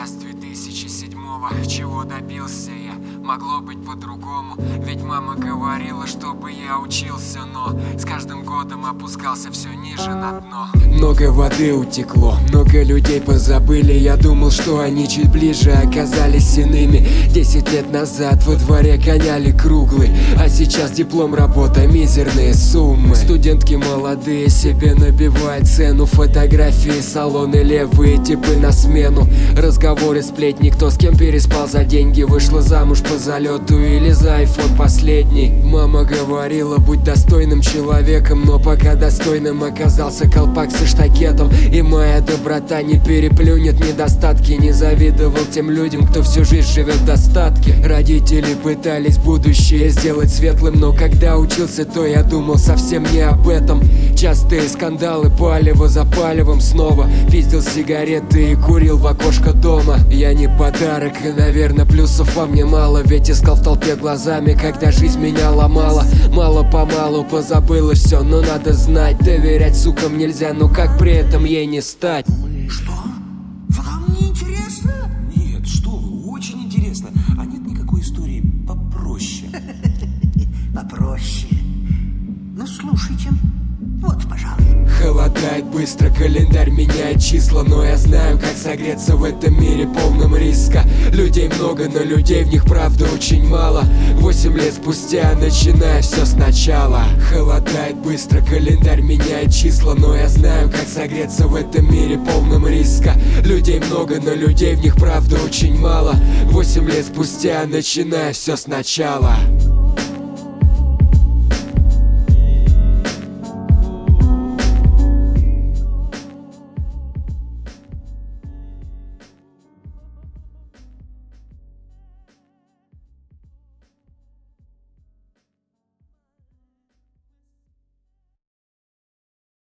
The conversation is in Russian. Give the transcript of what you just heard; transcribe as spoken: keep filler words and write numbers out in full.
я с две тысячи седьмого. Чего добился я? Могло быть по-другому. Ведь мама говорила, чтобы я учился, но с каждым годом опускался все ниже на дно. Много воды утекло, много людей позабыли. Я думал, что они чуть ближе оказались иными. Десять лет назад во дворе гоняли круглый, а сейчас диплом, работа, мизерные суммы. Студентки молодые себе набивают цену. Фотографии, салоны, левые типы на смену. Разговоры, сплетни, кто с кем переспал за деньги. Вышла замуж по залету или за айфон последний. Мама говорила, будь достойным человеком, но пока достойным оказался колпак со штакетом. И моя доброта не переплюнет недостатки. Не завидовал тем людям, кто всю жизнь живет в достатке. Родители пытались будущее сделать светлым, но когда учился, то я думал совсем не об этом. Частые скандалы, палево за палевом снова. Пиздил сигареты и курил в окошко дома. Я не подарок, и, наверное, плюсов во мне мало. Ведь искал в толпе глазами, когда жизнь меня ломала. Мало-помалу позабылось все, но надо знать, доверять сукам нельзя, но как при этом ей не стать? Что? Вам не интересно? Нет, что вы, очень интересно. А нет никакой истории попроще? Попроще. Ну, слушайте. Вот, пожалуй. Холодает быстро, календарь меняет числа, но я знаю, как согреться в этом мире полном риска. Людей много, но людей в них правда очень мало. Восемь лет спустя начинаю все сначала. Холодает быстро, календарь меняет числа, но я знаю, как согреться в этом мире полном риска. Людей много, но людей в них правда очень мало. Восемь лет спустя начинаю все сначала.